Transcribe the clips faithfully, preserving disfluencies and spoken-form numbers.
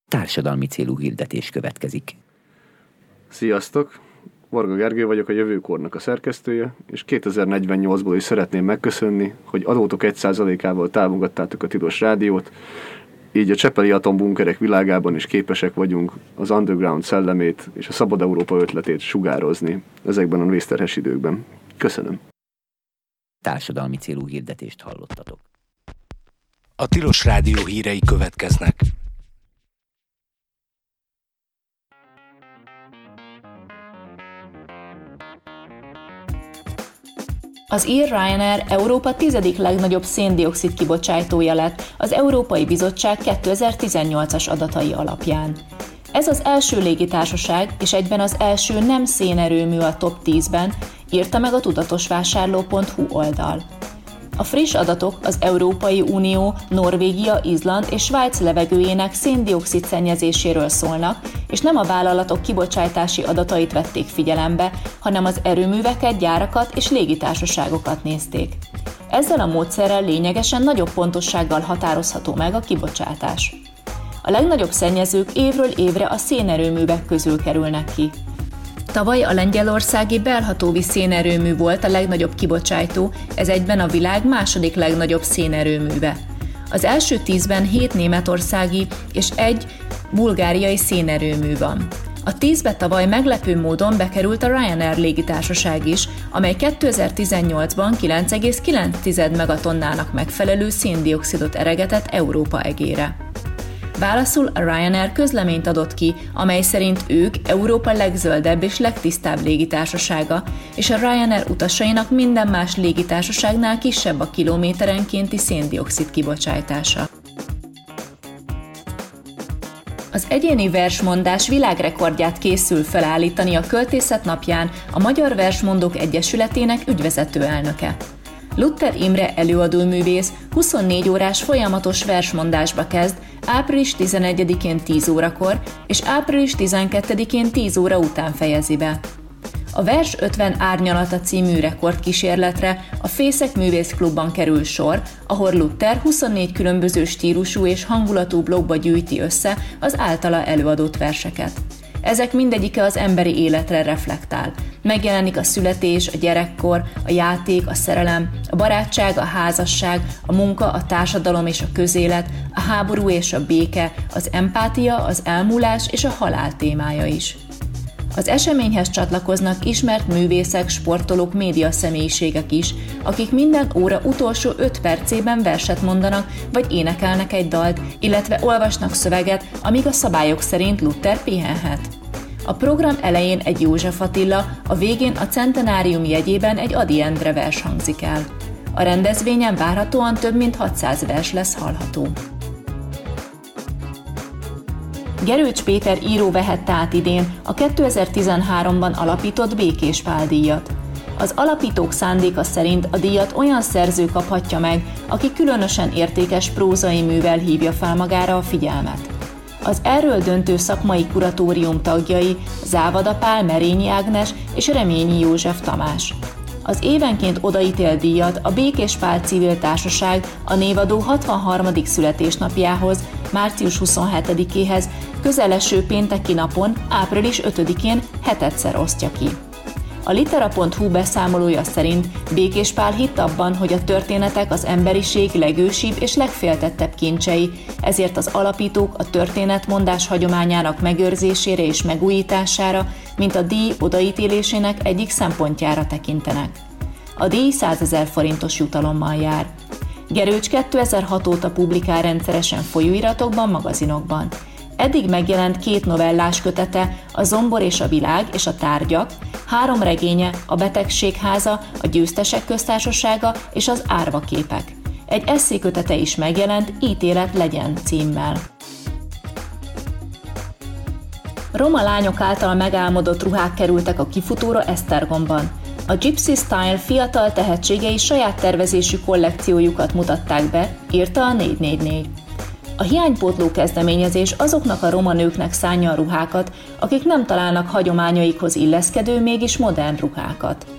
Társadalmi célú hirdetés következik. Sziasztok! Varga Gergő vagyok, a Jövőkornak a szerkesztője, és kétezer-negyvennyolcból is szeretném megköszönni, hogy adótok egy százalékával támogattátok a Tilos Rádiót, így a csepeli atombunkerek világában is képesek vagyunk az underground szellemét és a Szabad Európa ötletét sugározni ezekben a vészterhes időkben. Köszönöm! Társadalmi célú hirdetést hallottatok. A Tilos Rádió hírei következnek. Az ír Ryanair Európa tizedik legnagyobb szén-dioxid kibocsátója lett az Európai Bizottság kétezer-tizennyolcas adatai alapján. Ez az első légitársaság és egyben az első nem szénerőmű a top tízben, írta meg a tudatosvásárló pont hu oldal. A friss adatok az Európai Unió, Norvégia, Izland és Svájc levegőjének szén-dioxid szennyezéséről szólnak, és nem a vállalatok kibocsátási adatait vették figyelembe, hanem az erőműveket, gyárakat és légitársaságokat nézték. Ezzel a módszerrel lényegesen nagyobb pontossággal határozható meg a kibocsátás. A legnagyobb szennyezők évről évre a szénerőművek közül kerülnek ki. Tavaly a lengyelországi Belhatóvi szénerőmű volt a legnagyobb kibocsátó, ez egyben a világ második legnagyobb szénerőműve. Az első tízben hét németországi és egy bulgáriai szénerőmű van. A tízbe tavaly meglepő módon bekerült a Ryanair légitársaság is, amely kétezer-tizennyolcban kilenc egész kilenc megatonnának megfelelő szén-dioxidot eregetett Európa egére. Válaszul a Ryanair közleményt adott ki, amely szerint ők Európa legzöldebb és legtisztább légitársasága, és a Ryanair utasainak minden más légitársaságnál kisebb a kilométerenkénti szén-dioxid kibocsátása. Az egyéni versmondás világrekordját készül felállítani a Költészet napján a Magyar Versmondók Egyesületének ügyvezető elnöke. Luther Imre előadóművész huszonnégy órás folyamatos versmondásba kezd április tizenegyedikén tíz órakor és április tizenkettedikén tíz óra után fejezi be. A Vers ötven árnyalata című rekordkísérletre a Fészek Művészklubban kerül sor, ahol Luther huszonnégy különböző stílusú és hangulatú blogba gyűjti össze az általa előadott verseket. Ezek mindegyike az emberi életre reflektál. Megjelenik a születés, a gyerekkor, a játék, a szerelem, a barátság, a házasság, a munka, a társadalom és a közélet, a háború és a béke, az empátia, az elmúlás és a halál témája is. Az eseményhez csatlakoznak ismert művészek, sportolók, médiaszemélyiségek is, akik minden óra utolsó öt percében verset mondanak, vagy énekelnek egy dalt, illetve olvasnak szöveget, amíg a szabályok szerint Luther pihenhet. A program elején egy József Attila, a végén a centenárium jegyében egy Ady Endre vers hangzik el. A rendezvényen várhatóan több mint hatszáz vers lesz hallható. Gerőcs Péter író vehette át idén a kétezer-tizenháromban alapított Békés Pál díjat. Az alapítók szándéka szerint a díjat olyan szerző kaphatja meg, aki különösen értékes prózai művel hívja fel magára a figyelmet. Az erről döntő szakmai kuratórium tagjai Závada Pál, Merényi Ágnes és Reményi József Tamás. Az évenként odaítélt díjat a Békés Pál Civil Társaság a névadó hatvanharmadik születésnapjához, március huszonhetedikéhez, közeleső pénteki napon, április ötödikén hetedszer osztja ki. A litera pont hu beszámolója szerint Békés Pál hitt abban, hogy a történetek az emberiség legősibb és legféltettebb kincsei, ezért az alapítók a történetmondás hagyományának megőrzésére és megújítására, mint a díj odaítélésének egyik szempontjára tekintenek. A díj százezer forintos jutalommal jár. Gerőcs kétezer-hat óta publikál rendszeresen folyóiratokban, magazinokban. Eddig megjelent két novellás kötete, a Zombor és a világ és a tárgyak, három regénye, a Betegségháza, a Győztesek köztársasága és az Árvaképek. Egy esszékötete is megjelent, Ítélet legyen címmel. Roma lányok által megálmodott ruhák kerültek a kifutóra Esztergomban. A Gypsy Style fiatal tehetségei saját tervezésű kollekciójukat mutatták be, írta a négy négy négy. A hiánypótló kezdeményezés azoknak a roma nőknek szánja a ruhákat, akik nem találnak hagyományaikhoz illeszkedő, mégis modern ruhákat.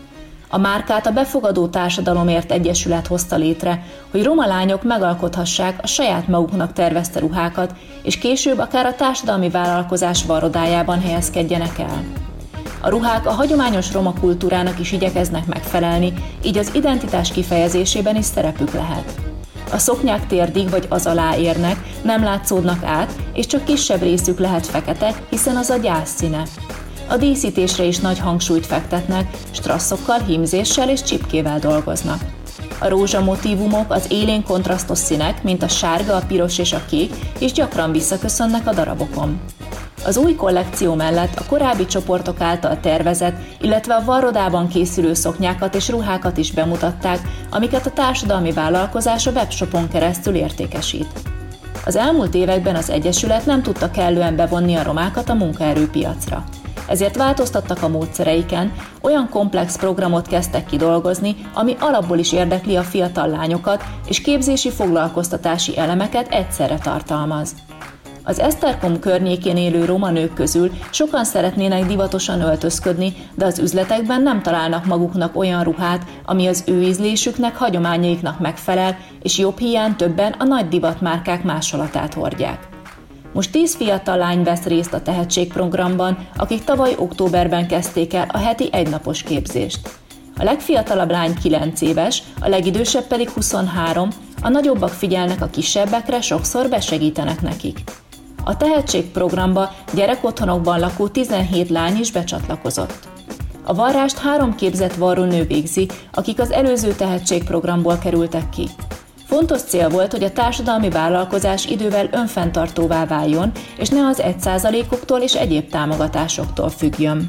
A márkát a Befogadó Társadalomért Egyesület hozta létre, hogy roma lányok megalkothassák a saját maguknak tervezte ruhákat, és később akár a társadalmi vállalkozás varrodájában helyezkedjenek el. A ruhák a hagyományos roma kultúrának is igyekeznek megfelelni, így az identitás kifejezésében is szerepük lehet. A szoknyák térdig vagy az alá érnek, nem látszódnak át, és csak kisebb részük lehet fekete, hiszen az a gyász színe. A díszítésre is nagy hangsúlyt fektetnek, strasszokkal, hímzéssel és csipkével dolgoznak. A rózsa motívumok, az élénk kontrasztos színek, mint a sárga, a piros és a kék, is gyakran visszaköszönnek a darabokon. Az új kollekció mellett a korábbi csoportok által tervezett, illetve a varrodában készülő szoknyákat és ruhákat is bemutatták, amiket a társadalmi vállalkozás a webshopon keresztül értékesít. Az elmúlt években az Egyesület nem tudta kellően bevonni a romákat a munkaerőpiacra. Ezért változtattak a módszereiken, olyan komplex programot kezdtek kidolgozni, ami alapból is érdekli a fiatal lányokat, és képzési foglalkoztatási elemeket egyszerre tartalmaz. Az Esztergom környékén élő roma nők közül sokan szeretnének divatosan öltözködni, de az üzletekben nem találnak maguknak olyan ruhát, ami az ő ízlésüknek, hagyományaiknak megfelel, és jobb hiány többen a nagy divatmárkák másolatát hordják. Most tíz fiatal lány vesz részt a tehetségprogramban, akik tavaly októberben kezdték el a heti egynapos képzést. A legfiatalabb lány kilenc éves, a legidősebb pedig huszonhárom, a nagyobbak figyelnek a kisebbekre, sokszor besegítenek nekik. A tehetségprogramba gyerekotthonokban lakó tizenhét lány is becsatlakozott. A varrást három képzett varrónő végzi, akik az előző tehetségprogramból kerültek ki. Fontos cél volt, hogy a társadalmi vállalkozás idővel önfenntartóvá váljon, és ne az egy százalékoktól és egyéb támogatásoktól függjön.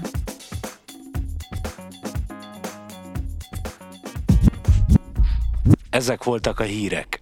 Ezek voltak a hírek.